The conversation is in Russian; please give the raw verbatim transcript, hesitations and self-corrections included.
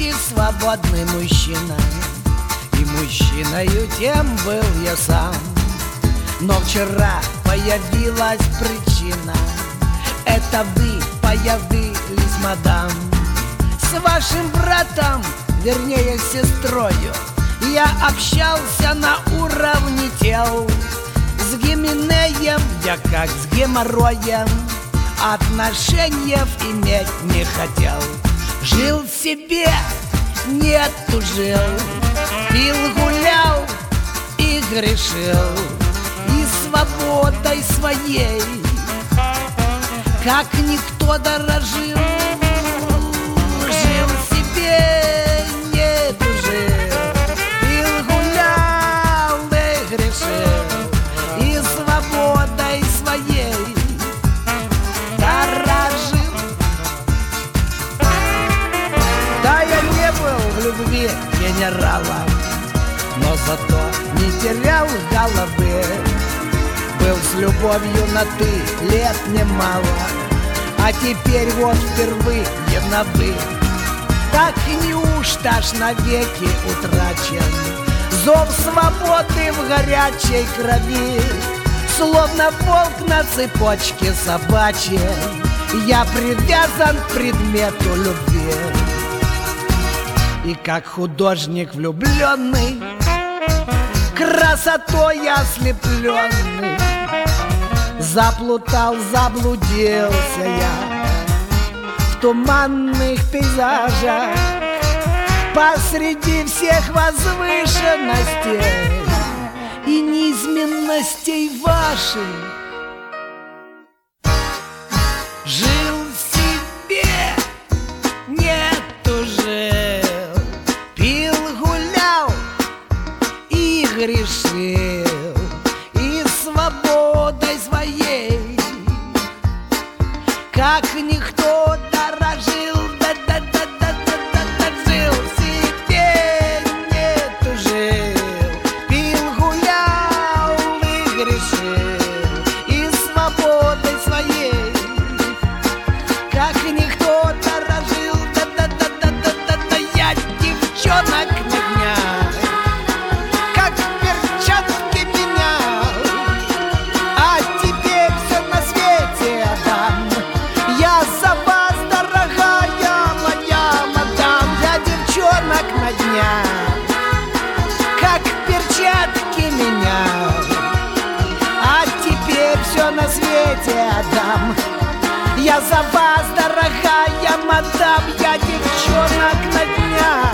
счастье свободный мужчина, и мужчиною тем был я сам. Но вчера появилась причина, это вы появились, мадам. С вашим братом, вернее с сестрою, я общался на уровне тел. С Гименеем я как с геморроем отношений иметь не хотел. Жил себе, не тужил, пил, гулял и грешил, и свободой своей как никто дорожил. Жил себе, не тужил, пил, гулял и грешил, и свободой своей дорожил. Да, я не был в любви генералом, но зато не терял головы. Был с любовью на «ты» лет немало, а теперь вот впервые на «вы». Так неужто ж навеки утрачен зов свободы в горячей крови? Словно волк на цепочке собачьей, я привязан к предмету любви. И как художник влюбленный, красотой ослепленный, заплутал, заблудился я в туманных пейзажах посреди всех возвышенностей и неизменностей ваших. Жил себе, не тужил, пил, гулял и грешил, и свободой своей как никто дорожил. Да-да-да-да-да-да, жил себе, не тужил, пил, гулял и грешил, и свободой своей как никто дорожил. Да-да-да-да-да-да, я девчонок на днях как перчатки менял, а теперь все на свете отдам. Я за вас, дорогая моя мадам. Я девчонок на днях как перчатки менял, а теперь все на свете отдам. Я за вас, дорогая мадам. Я девчонок на днях